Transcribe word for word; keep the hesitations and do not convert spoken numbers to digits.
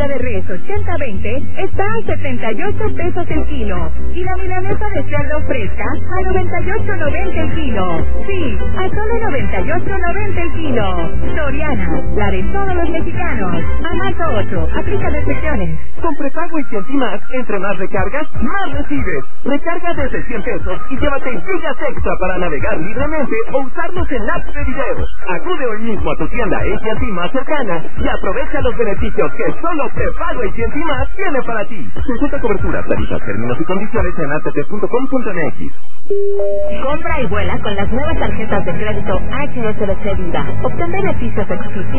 de res ochenta veinte está a setenta y ocho pesos el kilo. Y la milanesa de cerdo fresca a noventa y ocho noventa el kilo. Sí, a solo noventa y ocho noventa el kilo. Soriana, la de todos los mexicanos. A marzo ocho, aplica restricciones. Con prepago y cien y más, entre más recargas, más recibes. Recarga desde cien pesos y llévate gigas extra para navegar libremente o usarlos en apps de video. Acude hoy mismo a tu tienda A T and T más cercana y aprovecha los beneficios que solo prepago y cien y más tiene para ti. Consulta cobertura, tarifas, términos y condiciones en a t t punto com punto m x. Compra y vuela con las nuevas tarjetas de crédito H S B C Vida. Obtén beneficios exclusivos